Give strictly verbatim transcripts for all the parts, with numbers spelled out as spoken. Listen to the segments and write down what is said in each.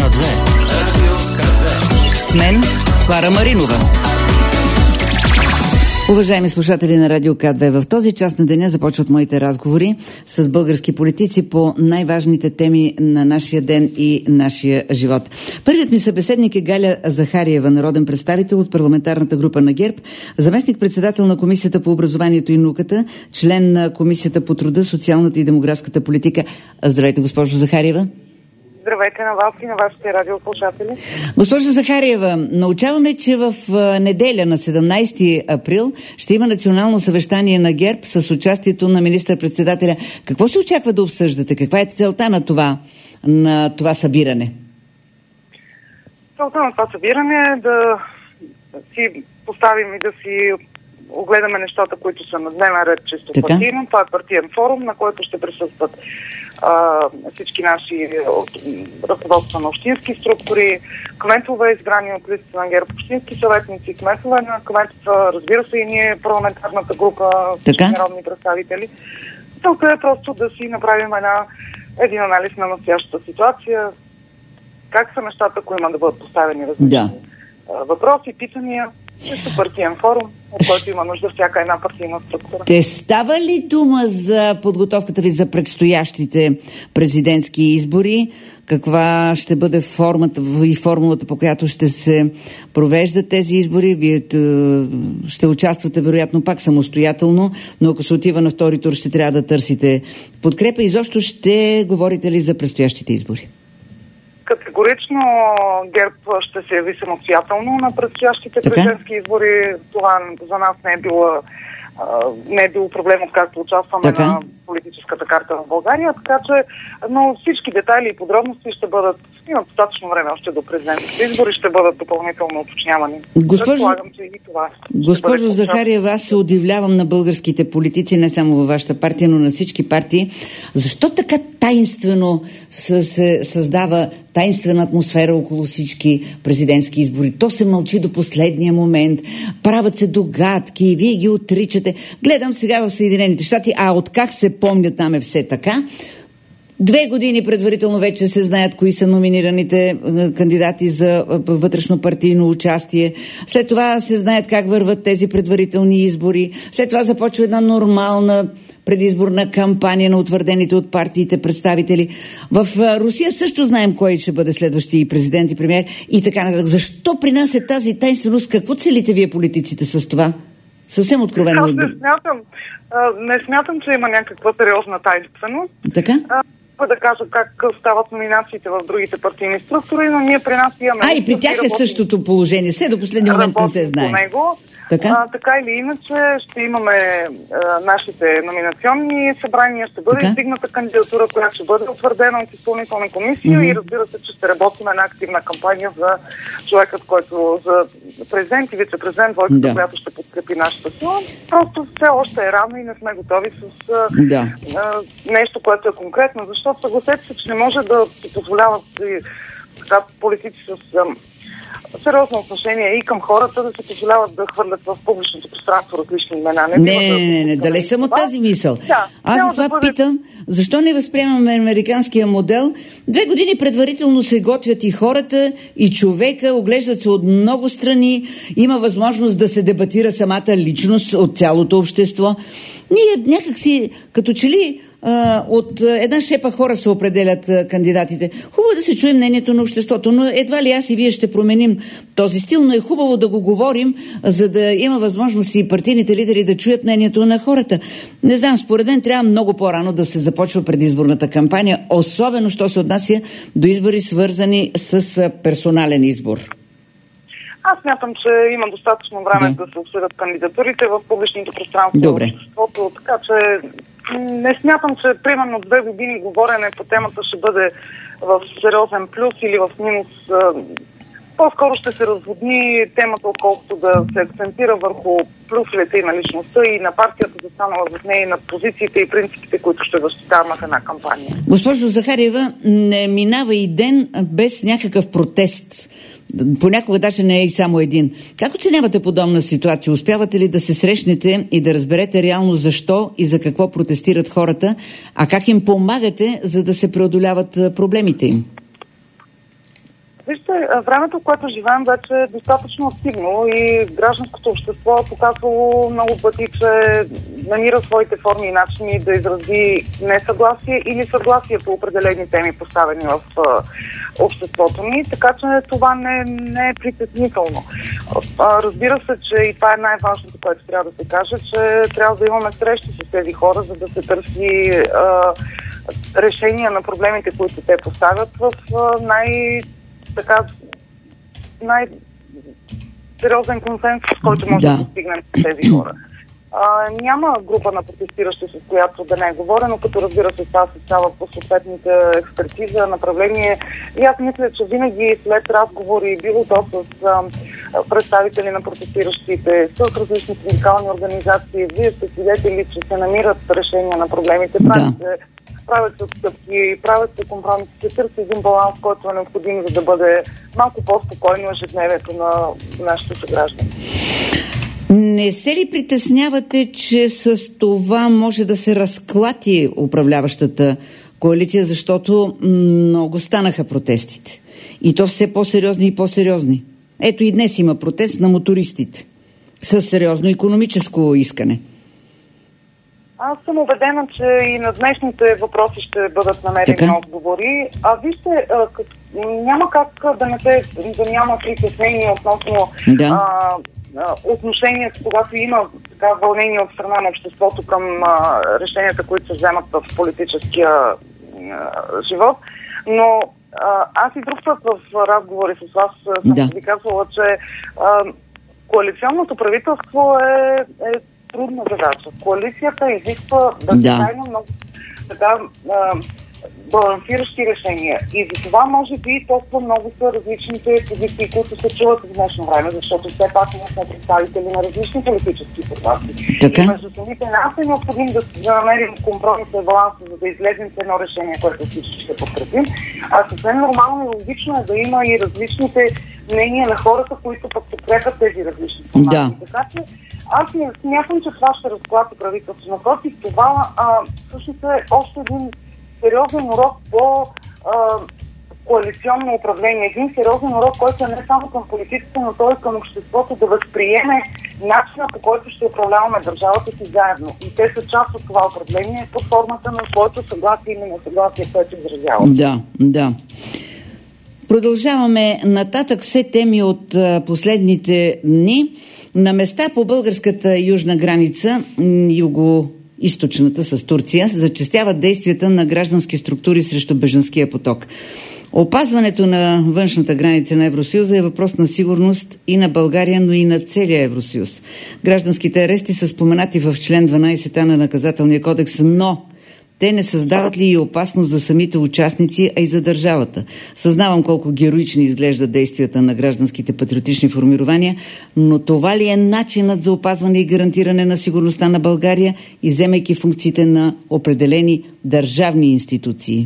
две. Радио К две. С мен Клара Маринова. Уважаеми слушатели на Радио К две, в този час на деня започват моите разговори с български политици по най-важните теми на нашия ден и нашия живот. Първият ми събеседник е Галя Захариева, народен представител от парламентарната група на ГЕРБ, заместник-председател на Комисията по образованието и науката, член на Комисията по труда, социалната и демографската политика. Здравейте, госпожо Захариева. Здравейте на вас и на вашите радиослушатели. Госпожо Захариева, научаваме, че в неделя на седемнайсети април ще има национално съвещание на ГЕРБ с участието на министър-председателя. Какво се очаква да обсъждате? Каква е целта на това, на това събиране? Целта на това събиране е да си поставим и да си огледаме нещата, които са на дневен ред чисто така? партийно. Това е партиен форум, на който ще присъстват а, всички наши ръководства на общински структури, кметове, избрани от листата на ГЕРБ, общински съветници, кметове на кметства, разбира се и ние, парламентарната група, всички народни представители. Целта е просто да си направим една, един анализ на настоящата ситуация, как са нещата, ако има да бъдат поставени различни да. въпроси, питания. Чисто партиен форум, от който има нужда всяка една партийна структура. Те става ли дума за подготовката ви за предстоящите президентски избори? Каква ще бъде формата и формулата, по която ще се провеждат тези избори? Вие ще участвате вероятно пак самостоятелно, но ако се отива на втори тур, ще трябва да търсите подкрепа. Изобщо ще говорите ли за предстоящите избори? Категорично ГЕРБ ще се яви самостоятелно на предстоящите президентски избори. Това за нас не е било, не е било проблем, откакто участваме така на политическата карта в България. Така че, но всички детайли и подробности ще бъдат, има достатъчно време още до президентските избори, ще бъдат допълнително уточнявани. Госпожо, че и това госпожо Захариева, аз се удивлявам на българските политици, не само във вашата партия, но на всички партии. Защо така тайнствено се създава тайнствена атмосфера около всички президентски избори? То се мълчи до последния момент, правят се догадки, вие ги отричате. Гледам сега в Съединените щати, а от как се помня, там е все така. Две години предварително вече се знаят кои са номинираните кандидати за вътрешно-партийно участие. След това се знаят как върват тези предварителни избори. След това започва една нормална предизборна кампания на утвърдените от партиите представители. В Русия също знаем кой ще бъде следващия президент и премиер и така нататък. Защо при нас е тази тайнственост? Какво целите вие политиците с това? Съвсем откровено. Аз не смятам, не смятам, че има някаква сериозна тайнственост. Така? Да кажа как стават номинациите в другите партийни структури, но ние при нас имаме... А, и при тях е същото положение. Все до последния момент не се знае. Така? А, така или иначе ще имаме а, нашите номинационни събрания, ще бъде издигната кандидатура, която ще бъде утвърдена от изпълнителна комисия mm-hmm. и разбира се, че ще работим една активна кампания за човекът, който за президент и вице-президент, двойката, да. която ще подкрепи нашата сила. Просто все още е рано и не сме готови с а, да. а, нещо, което е конкретно, защото съгласете се, че не може да си позволяват и, така, политици с... А, сериозно отношение и към хората да се позволяват да хвърлят в публичното пространство различни имена. Не, не, не, не, не, далеч съм от тази мисъл. Да, Аз за това да бъде... питам, защо не възприемаме американския модел? Две години предварително се готвят и хората, и човека, оглеждат се от много страни, има възможност да се дебатира самата личност от цялото общество. Ние някакси, като че ли от една шепа хора се определят кандидатите. Хубаво да се чуе мнението на обществото, но едва ли аз и вие ще променим този стил, но е хубаво да го говорим, за да има възможност и партийните лидери да чуят мнението на хората. Не знам, според мен трябва много по-рано да се започва предизборната кампания, особено що се отнася до избори, свързани с персонален избор. Аз смятам, че има достатъчно време да, да се обсъдят кандидатурите в публичното пространство. Добре. В обществото, така че не смятам, че примерно две години говорене по темата ще бъде в сериозен плюс или в минус. По-скоро ще се разводни темата, отколкото да се акцентира върху плюсовете и на личността и на партията, застанала в нея, и на позициите и принципите, които ще защитаваме в една кампания. Госпожо Захариева, не минава и ден без някакъв протест. Понякога даже не е и само един. Как оценявате подобна ситуация? Успявате ли да се срещнете и да разберете реално защо и за какво протестират хората, а как им помагате, за да се преодоляват проблемите им? Вижте, времето, в което живеем, вече е достатъчно активно и гражданското общество е показвало много пъти, че намира своите форми и начини да изрази несъгласие или съгласие по определени теми, поставени в а, обществото ни, така че това не, не е притеснително. А, разбира се, че и това е най-важното, което трябва да се каже, че трябва да имаме срещи с тези хора, за да се търси а, решения на проблемите, които те поставят в а, най- така най-сериозен консенсус, който може да, да постигнем с тези хора. А, няма група на протестиращи, с която да не е говорено, като разбира се това се става по съответните експертиза, направление. И аз мисля, че винаги след разговори, било то с а, представители на протестиращите, с различни синдикални организации, вие сте свидетели, че се намират решения на проблемите. Да. Правят се отстъпки, правят се компромиси, се търси един баланс, който е необходим, за да бъде малко по-спокойно ежедневието на нашите съграждани. Не се ли притеснявате, че с това може да се разклати управляващата коалиция, защото много станаха протестите? И то все по-сериозни и по-сериозни. Ето и днес има протест на мотористите с сериозно икономическо искане. Аз съм убедена, че и на днешните въпроси ще бъдат намерени така отговори. А вижте, а, като, няма как да, не се, да няма притеснение относно да. а, а, отношението, когато има така вълнение от страна на обществото към а, решенията, които се вземат в политическия а, живот. Но а, аз и друг път в разговори с вас съм да. ви казвала, че а, коалиционното правителство е, е трудна задача. Коалицията изисква да се найма много така а, балансиращи решения. И за това може би толкова много са различните позиции, които се чуват в днешно време, защото все пак ние сме представители на различни политически формации. И между самите нас е необходим да, да намерим компромисен баланс, за да излезем с едно решение, което всички ще подкрепим. А съвсем нормално и логично е да има и различните мнения на хората, които пък подкрепят тези различни формации. Да. Така че аз не смятам, че това ще разклати правителство. Напротив, това а, всъщност е още един сериозен урок по а, коалиционно управление. Един сериозен урок, който е не само към политиците, но той е към обществото да възприеме начина, по който ще управляваме държавата си заедно. И те са част от това управление под формата на своето съгласие или несъгласие, което изразява. Да, да. Продължаваме нататък все теми от а, последните дни. На места по българската южна граница, юго-източната с Турция, зачестяват действията на граждански структури срещу бежанския поток. Опазването на външната граница на Евросъюза е въпрос на сигурност и на България, но и на целия Евросъюз. Гражданските арести са споменати в член дванайсет а на наказателния кодекс, но те не създават ли и опасност за самите участници, а и за държавата? Съзнавам колко героични изглеждат действията на гражданските патриотични формирования, но това ли е начинът за опазване и гарантиране на сигурността на България, изземайки функциите на определени държавни институции?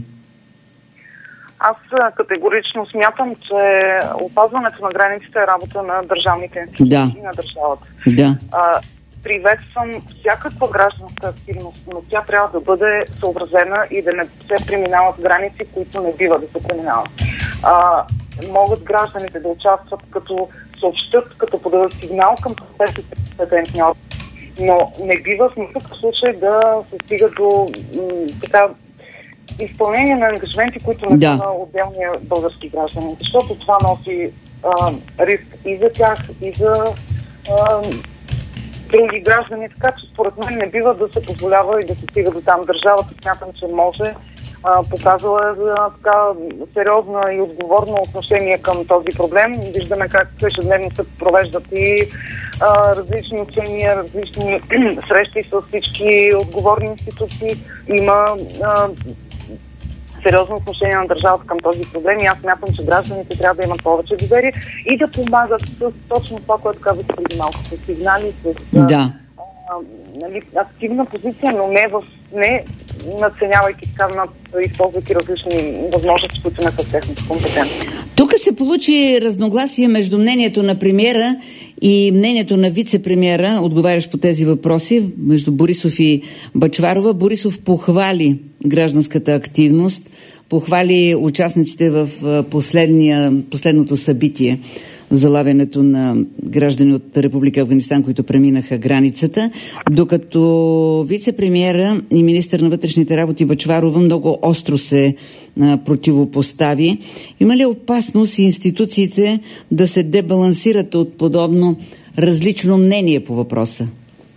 Аз категорично смятам, че опазването на границите е работа на държавните институции да. и на държавата. Да. А, приветствам всякаква гражданска активност, но тя трябва да бъде съобразена и да не се преминават граници, които не бива да се преминават. А, могат гражданите да участват, като съобщат, като подадат сигнал към съответните компетентни органи, но не бива в никакъв случай да се стига до м- така изпълнение на ангажименти, които не да. са на отделния български граждани, защото това носи а, риск и за тях, и за а, други граждани, така че според мен не бива да се позволява и да се стига до там. Държавата смятам, че може, а, показала е за така сериозно и отговорно отношение към този проблем. Виждаме как ежедневно се провеждат и а, различни учения, различни срещи с всички отговорни институции. Има а, сериозно отношение на държавата към този проблем и аз смятам, че гражданите трябва да имат повече доверие и да помагат с точно това, което казах преди малко, с сигнали, с да. а, нали, активна позиция, но не, в, не надценявайки така, над, използвайки различни възможности, които не са техните компетентни. Тук се получи разногласие между мнението на премиера и мнението на вице-премиера, отговарящ по тези въпроси, между Борисов и Бъчварова. Борисов похвали гражданската активност, похвали участниците в последния, последното събитие, залавянето на граждани от Република Афганистан, които преминаха границата, докато вице-премиера и министър на вътрешните работи Бъчварова много остро се а, противопостави. Има ли опасност институциите да се дебалансират от подобно различно мнение по въпроса?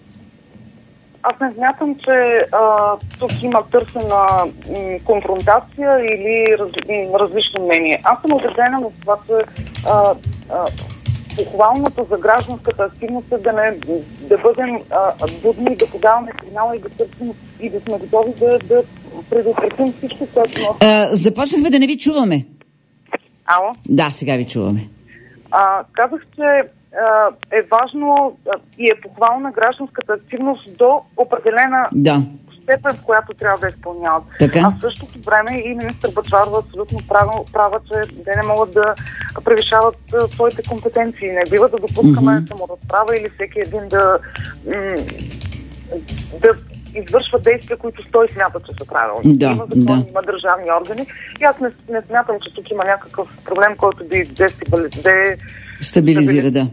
Аз не смятам, че а, тук има търсена м, конфронтация или раз, м, различно мнение. Аз съм убедена в това, че а, а, похвалното за гражданската активност е да, не, да бъдем а, будни, да подаваме сигнала и да търсим и да сме готови да, да предотвратим всичко, което носи. Започнахме да не ви чуваме. Ало? Да, сега ви чуваме. А, казах, че е важно и е похвална гражданската активност до определена да. степен, в която трябва да изпълняват. Така? А в същото време и министър Бъчварова абсолютно права, права, че те не могат да превишават а, своите компетенции. Не бива да допускаме mm-hmm. саморазправа или всеки един да, м- да извършва действия, които той смята, че са правилни. Да, има закон, да. има държавни органи и аз не, не смятам, че тук има някакъв проблем, който би дестабилизира Стабилизира, да.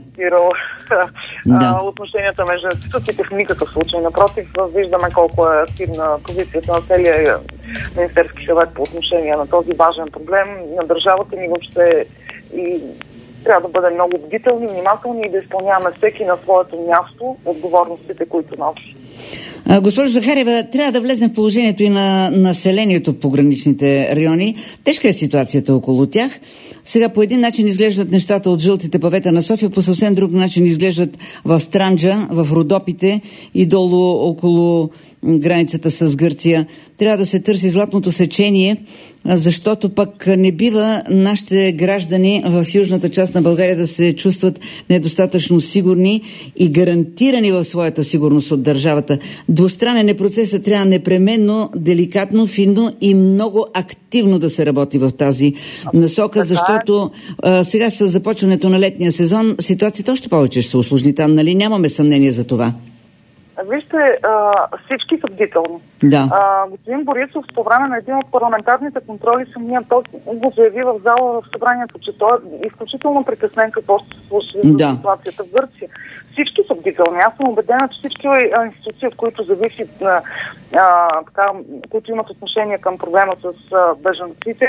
да. Отношенията между институциите в никакъв случай. Напротив, виждаме колко е активна позицията на целия Министерски съвет по отношение на този важен проблем на държавата ни въобще и трябва да бъдем много бдителни, внимателни и да изпълняваме всеки на своето място отговорностите, които носи. Госпожо Захариева, трябва да влезем в положението и на населението в пограничните райони. Тежка е ситуацията около тях. Сега по един начин изглеждат нещата от жълтите павета на София, по съвсем друг начин изглеждат в Странджа, в Родопите и долу около границата с Гърция. Трябва да се търси златното сечение, защото пък не бива нашите граждани в южната част на България да се чувстват недостатъчно сигурни и гарантирани в своята сигурност от държавата. Двустранен е процесът, трябва непременно, деликатно, финно и много активно да се работи в тази насока, защото а, сега с започването на летния сезон ситуацията още повече ще се усложни там, нали? Нямаме съмнение за това. Вижте, а, всички са бдителни. Да. А, господин Борисов по време на един от парламентарните контроли самия той го заяви в зала в събранието, че той е изключително притеснен какво ще се случи за да. ситуацията в Гърция. Всички са бдителни. Аз съм убедена, че всички институции, от които зависят, а, така, които имат отношение към проблема с а, бежанците,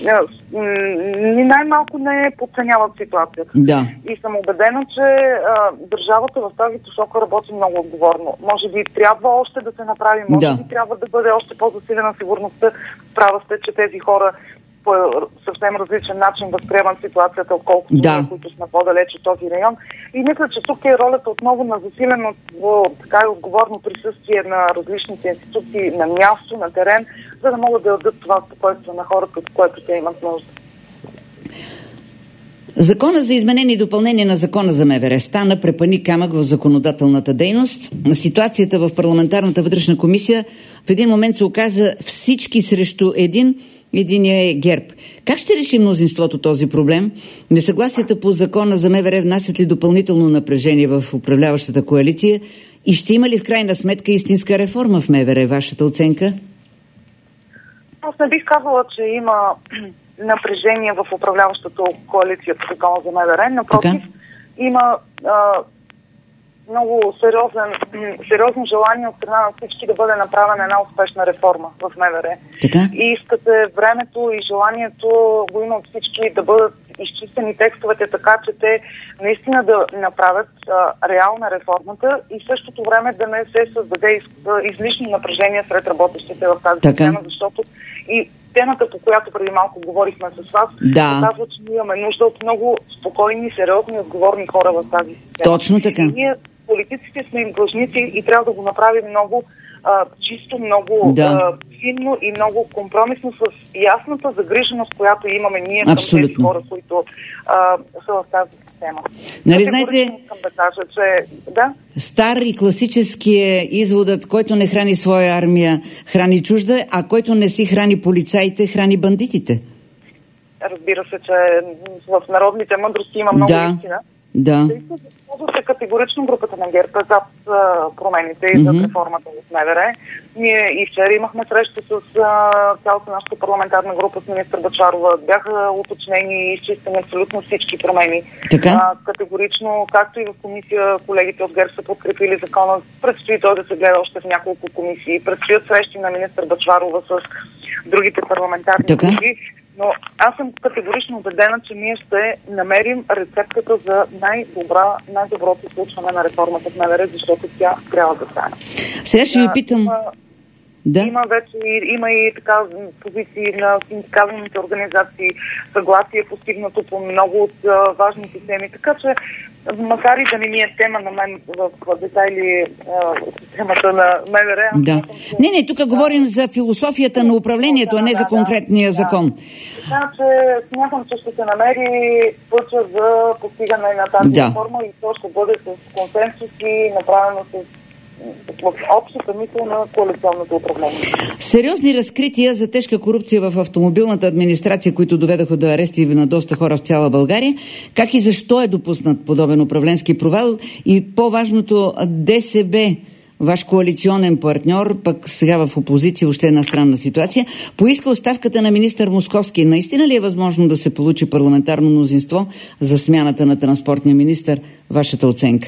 ни най-малко не подценяват ситуацията. Да. И съм убедена, че а, държавата в тази посока работи много отговорно. Може би трябва още да се направи, може да. би трябва да бъде още по-засилена сигурността. Права сте, че тези хора по съвсем различен начин възприемат ситуацията, отколкото да. ние, които сме по-далеч от този район. И мисля, че тук е ролята отново на засилено така и отговорно присъствие на различните институции на място, на терен, за да могат да дадат това спокойствие на хората, от което те имат нужда. Закона за изменение и допълнение на Закона за МВР стана препъни камък в законодателната дейност. Ситуацията в парламентарната вътрешна комисия в един момент се оказа всички срещу един, единия е ГЕРБ. Как ще реши мнозинството този проблем? Несъгласията по Закона за МВР внасят ли допълнително напрежение в управляващата коалиция и ще има ли в крайна сметка истинска реформа в МВР? Вашата оценка? Аз не бих казала, че има напрежение в управляващата коалиция по Закона за МВР. Напротив, така? има а, много сериозен, сериозно желание от страна на всички да бъде направена една успешна реформа в МВР. Така? И искате времето и желанието го има от всички да бъдат изчистени текстовете така, че те наистина да направят а, реална реформата и в същото време да не се създаде из, излишно напрежение сред работещите в тази система, защото и темата, по която преди малко говорихме с вас, да. показва, че ние имаме нужда от много спокойни, сериозни, отговорни хора в тази система. Точно така. И ние, политиците, сме им длъжници и трябва да го направим много а, чисто, много да. а, финно и много компромисно с ясната загриженост, която имаме ние към абсолютно. тези хора, които а, са в тази система. Нали знаете, искам да кажа, че да? Стар и класически е изводът, който не храни своя армия, храни чужда, а който не си храни полицаите, храни бандитите. Разбира се, че в народните мъдрости има много да. истина. Да. Се категорично групата на ГЕРБ е зад промените и за реформата в МВР. Ние и вчера имахме среща с а, цялата нашата парламентарна група с министър Бъчварова. Бяха уточнени и изчистени абсолютно всички промени. Така? А, категорично, както и в комисия, колегите от ГЕРБ са подкрепили закона. Предстои той да се гледа още в няколко комисии. Предстоят срещи на министър Бъчварова с другите парламентарни групи. Но аз съм категорично убедена, че ние ще намерим рецептата за най-добра, най-доброто случване на реформата в МВР, защото тя трябва да стане. Сега ще ви питам... Има, да? има вече има и така позиции на синдикалните организации, съгласие постигнато по много от а, важните теми. Така че, макар и да не ми е тема на мен в детайли а, темата на МВР... Да. Съм, че... Не, не, тук да. говорим за философията на управлението, а не да, за конкретния да, закон. Да. Така че смятам, че ще се намери пътя за постигане на тази да. реформа и то ще бъде с консенсус и направено с в общата мисъл на коалиционното управление. Сериозни разкрития за тежка корупция в автомобилната администрация, които доведаха до арести на доста хора в цяла България. Как и защо е допуснат подобен управленски провал? И по-важното, ДСБ, ваш коалиционен партньор, пък сега в опозиция, още една странна ситуация, поиска оставката на министър Московски. Наистина ли е възможно да се получи парламентарно мнозинство за смяната на транспортния министър? Вашата оценка?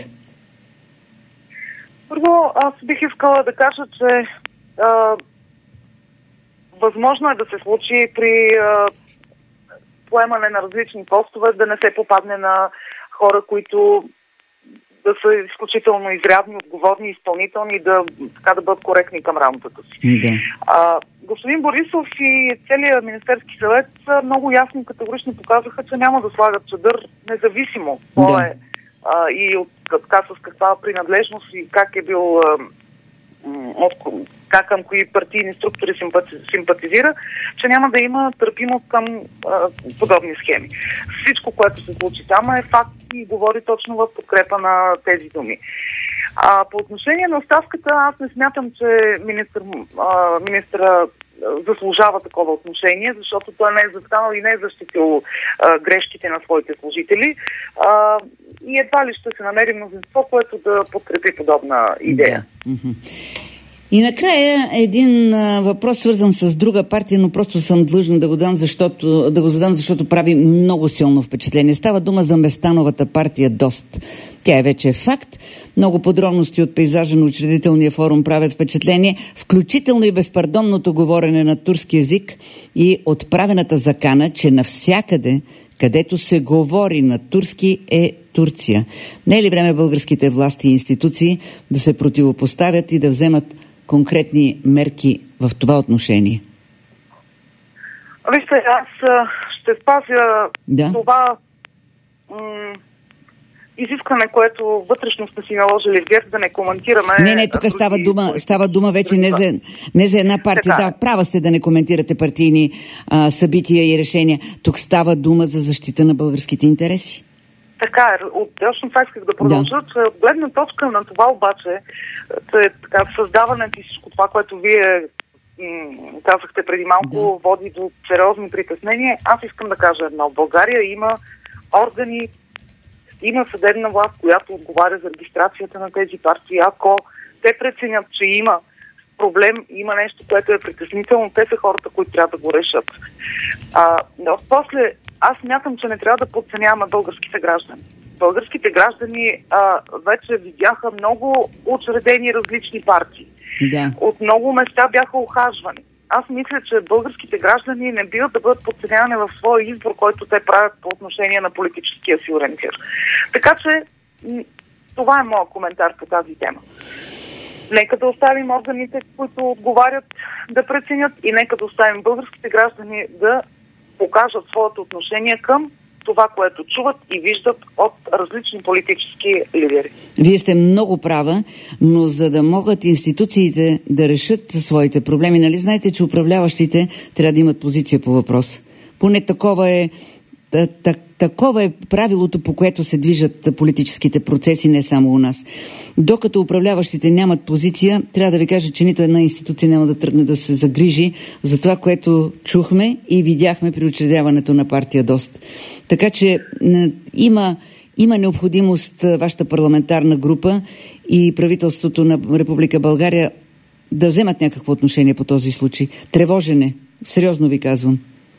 Първо, аз бих искала да кажа, че а, възможно е да се случи при а, поемане на различни постове, да не се попадне на хора, които да са изключително изрядни, отговорни, изпълнителни, да, така да бъдат коректни към работата си. Да. А, господин Борисов и целият Министерски съвет много ясно и категорично показаха, че няма да слагат чадър, независимо какво е а, и от, така, с каква принадлежност и как е бил а, от, как към кои партийни структури симпати, симпатизира, че няма да има търпимост към а, подобни схеми. Всичко, което се случи там е факт и говори точно в подкрепа на тези думи. А, по отношение на оставката, аз не смятам, че министър, а, министъра заслужава такова отношение, защото той не е застанал и не е защитил а, грешките на своите служители. А, и едва ли ще се намери мнозинство, което да подкрепи подобна идея. Да. И накрая един а, въпрос, свързан с друга партия, но просто съм длъжна да го дам, защото, да го задам, защото прави много силно впечатление. Става дума за Местановата партия ДОСТ. Тя е вече факт. Много подробности от пейзажа на учредителния форум правят впечатление, включително и безпардонното говорене на турски език и отправената закана, че навсякъде, където се говори на турски, е Турция. Не е ли време българските власти и институции да се противопоставят и да вземат конкретни мерки в това отношение? Вижте, аз ще спазя да. това м- изискване, което вътрешно сте си наложили в ГЕРБ, да не коментираме... Не, не, тук става дума, става дума вече не за, не за една партия. Така. Да, права сте да не коментирате партийни а, събития и решения. Тук става дума за защита на българските интереси. Така е. Точно това исках да продължа, да. че от гледна точка на това обаче, че така, създаването и всичко това, което вие м- казахте преди малко, да. води до сериозни притеснения. Аз искам да кажа едно. В България има органи, има съдебна власт, която отговаря за регистрацията на тези партии. Ако те преценят, че има проблем, има нещо, което е притеснително, те са хората, които трябва да го решат. А, но после, аз мятам, че не трябва да подценяваме българските граждани. Българските граждани а, вече видяха много учредени различни партии. Да. От много места бяха ухажвани. Аз мисля, че българските граждани не биват да бъдат подценявани в своя избор, който те правят по отношение на политическия си ориентир. Така че това е моят коментар по тази тема. Нека да оставим органите, които отговарят, да преценят, и нека да оставим българските граждани да покажат своето отношение към това, което чуват и виждат от различни политически лидери. Вие сте много права, но за да могат институциите да решат своите проблеми, нали знаете, че управляващите трябва да имат позиция по въпрос. Поне такова е, такова е правилото, по което се движат политическите процеси, не само у нас. Докато управляващите нямат позиция, трябва да ви кажа, че нито една институция няма да тръгне да се загрижи за това, което чухме и видяхме при учредяването на партия ДОСТ. Така че има, има необходимост вашата парламентарна група и правителството на Република България да вземат някакво отношение по този случай? Тревожен е. Сериозно ви казвам.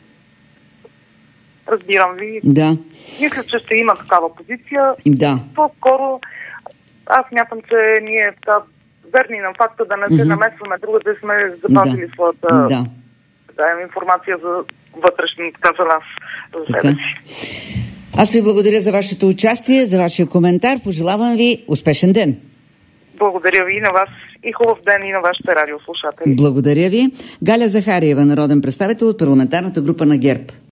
Разбирам ви. Да. Мисля, че ще има такава позиция. Да. По-скоро аз мятам, че ние са верни на факта да не се mm-hmm. намесваме друга, да сме запазили да. своята да. Да, информация за вътрешно, така за нас, за така. себе си. Аз ви благодаря за вашето участие, за вашия коментар. Пожелавам ви успешен ден. Благодаря ви и на вас. И хубав ден и на вашите радиослушатели. Благодаря ви. Галя Захариева, народен представител от парламентарната група на ГЕРБ.